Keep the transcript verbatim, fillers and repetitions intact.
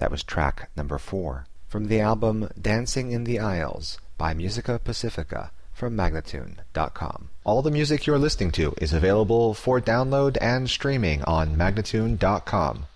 That was track number four from the album Dancing in the Aisles by Musica Pacifica from Magnatune dot com. All the music you're listening to is available for download and streaming on Magnatune dot com.